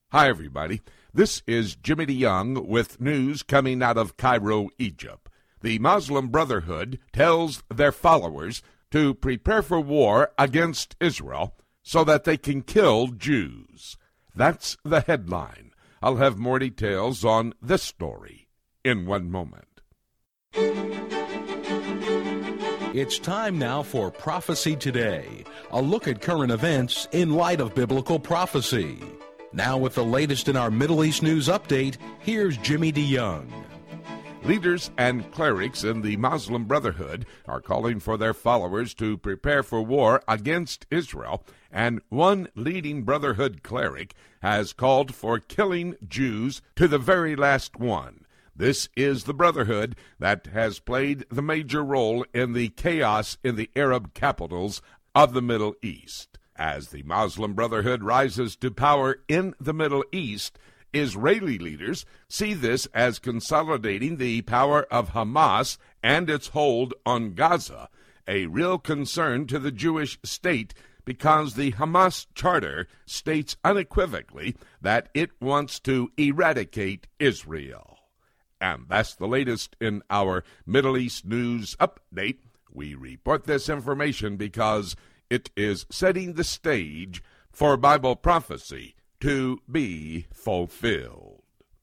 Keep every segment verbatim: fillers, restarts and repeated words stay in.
Hi, everybody. This is Jimmy DeYoung with news coming out of Cairo, Egypt. The Muslim Brotherhood tells their followers to prepare for war against Israel so that they can kill Jews. That's the headline. I'll have more details on this story in one moment. It's time now for Prophecy Today, a look at current events in light of biblical prophecy. Now with the latest in our Middle East news update, here's Jimmy DeYoung. Leaders and clerics in the Muslim Brotherhood are calling for their followers to prepare for war against Israel, and one leading Brotherhood cleric has called for killing Jews to the very last one. This is the Brotherhood that has played the major role in the chaos in the Arab capitals of the Middle East. As the Muslim Brotherhood rises to power in the Middle East, Israeli leaders see this as consolidating the power of Hamas and its hold on Gaza, a real concern to the Jewish state because the Hamas charter states unequivocally that it wants to eradicate Israel. And that's the latest in our Middle East news update. We report this information because it is setting the stage for Bible prophecy to be fulfilled.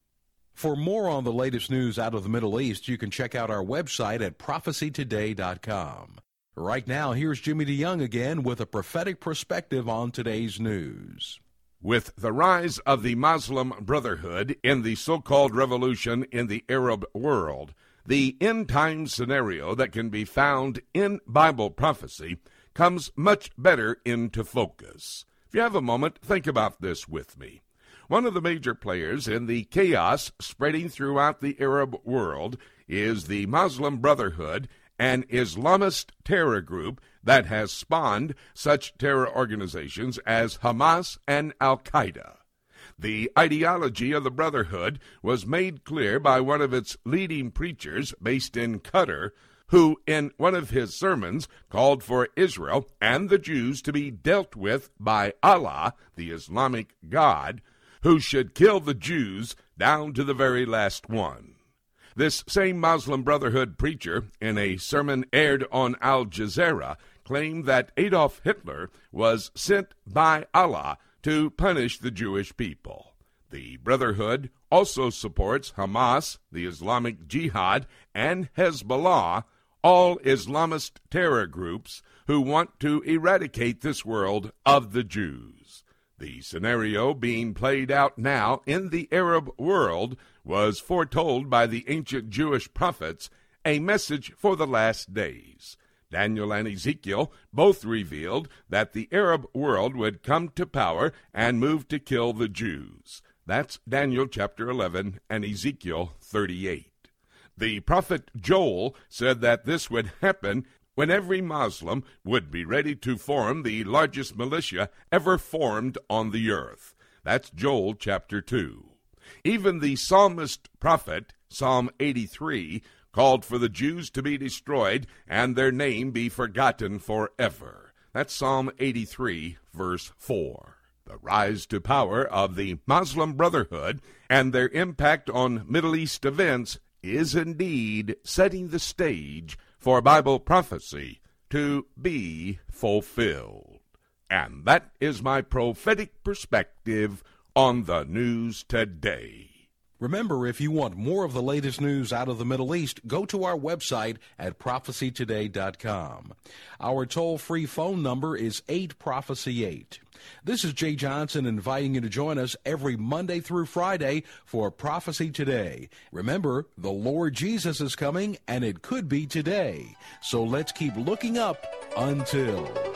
For more on the latest news out of the Middle East, you can check out our website at prophecy today dot com. Right now, here's Jimmy DeYoung again with a prophetic perspective on today's news. With the rise of the Muslim Brotherhood in the so-called revolution in the Arab world, the end-time scenario that can be found in Bible prophecy comes much better into focus. If you have a moment, think about this with me. One of the major players in the chaos spreading throughout the Arab world is the Muslim Brotherhood, an Islamist terror group that has spawned such terror organizations as Hamas and Al-Qaeda. The ideology of the Brotherhood was made clear by one of its leading preachers based in Qatar, who in one of his sermons called for Israel and the Jews to be dealt with by Allah, the Islamic God, who should kill the Jews down to the very last one. This same Muslim Brotherhood preacher, in a sermon aired on Al Jazeera, claimed that Adolf Hitler was sent by Allah to punish the Jewish people. The Brotherhood also supports Hamas, the Islamic Jihad, and Hezbollah, all Islamist terror groups who want to eradicate this world of the Jews. The scenario being played out now in the Arab world was foretold by the ancient Jewish prophets, a message for the last days. Daniel and Ezekiel both revealed that the Arab world would come to power and move to kill the Jews. That's Daniel chapter eleven and Ezekiel thirty-eight. The prophet Joel said that this would happen when every Muslim would be ready to form the largest militia ever formed on the earth. That's Joel chapter two. Even the psalmist prophet, Psalm eighty-three, called for the Jews to be destroyed and their name be forgotten forever. That's Psalm eighty-three, verse four. The rise to power of the Muslim Brotherhood and their impact on Middle East events is indeed setting the stage for Bible prophecy to be fulfilled. And that is my prophetic perspective on the news today. Remember, if you want more of the latest news out of the Middle East, go to our website at prophecy today dot com. Our toll-free phone number is eight prophecy eight. This is Jay Johnson inviting you to join us every Monday through Friday for Prophecy Today. Remember, the Lord Jesus is coming, and it could be today. So let's keep looking up until...